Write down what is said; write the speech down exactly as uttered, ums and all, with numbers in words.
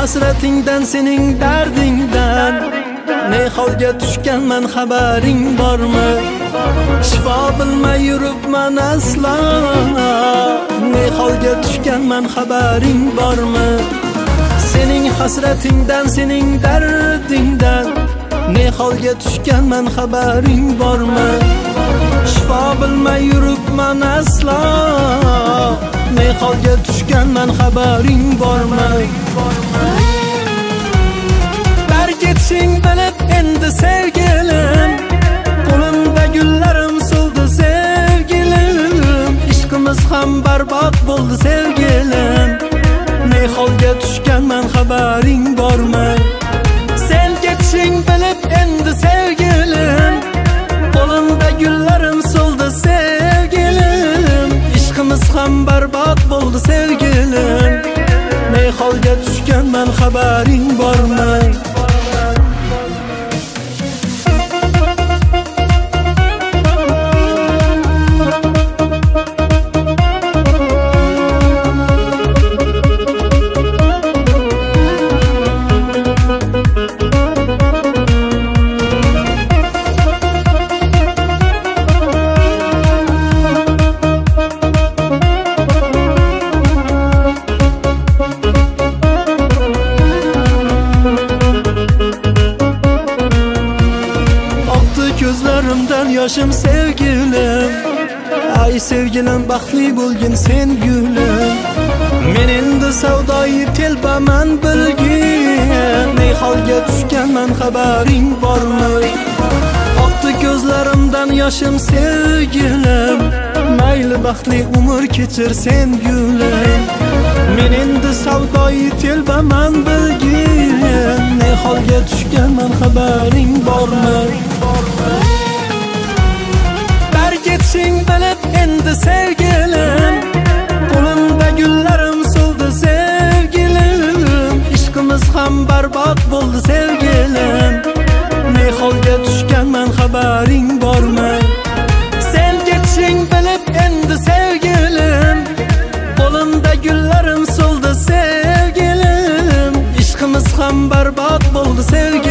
hasratingdan, sening dardingdan ne holga tushganman xabaring bormi? Shifo bilmay yuribman aslo, ne holga tushganman xabaring bormi? Sening hasratingdan, sening dardingdan ne holga tushganman xabaring bormi? Shifo bilmay yuribman aslo, ne holga tushganman xabaring bormi? Bargitshing bilib endi sevgilim, qo'limda gullarim so'ldi sevgilim, ishqimiz ham barbod bo'ldi sevgilim, ne holga tushganman xabaring bormi? Sen ketishing bilib endi sevgilim, qo'limda gullarim so'ldi sevgilim, ishqimiz ham barbod bo'ldi sevgilim, ne holga tushganman xabaring bormi? Gözlerimden yaşım sevgilim, ay sevgilim baxtli bo'lgin sen gülüm. Men endi savdoyi telbaman bilgin, ne holga tushganman xabaring bormi? Oqdi ko'zlarimdan yoshim sevgilim, mayli baxtli umr kechir sen gülüm. Men endi savdoyi telbaman bilgin, ne holga tushganman xabaring bormi? Bargitshing bilib endi sevgilim, qo'limda gullarim so'ldi sevgilim, ishqimiz ham barbod bo'ldi sevgilim, ne holga tushganman xabaring bormi? Sen ketishing bilib endi sevgilim, qo'limda gullarim so'ldi sevgilim, ishqimiz ham barbod bo'ldi sevgilim,